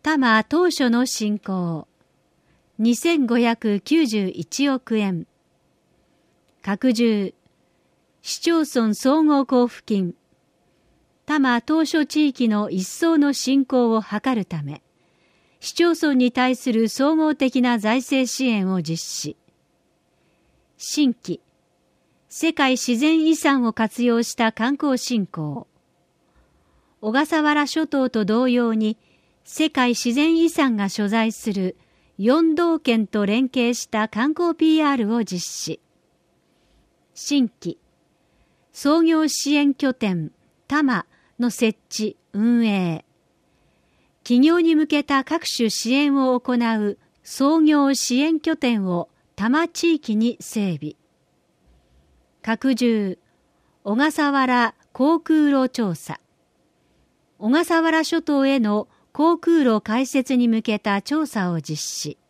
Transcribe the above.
多摩当初の振興2591億円。拡充市町村総合交付金多摩当初地域の一層の振興を図るため、市町村に対する総合的な財政支援を実施。新規世界自然遺産を活用した観光振興。小笠原諸島と同様に世界自然遺産が所在する4道県と連携した観光 PR を実施。新規創業支援拠点多摩の設置運営。企業に向けた各種支援を行う創業支援拠点を多摩地域に整備。拡充小笠原航空路調査。小笠原諸島への航空路開設に向けた調査を実施。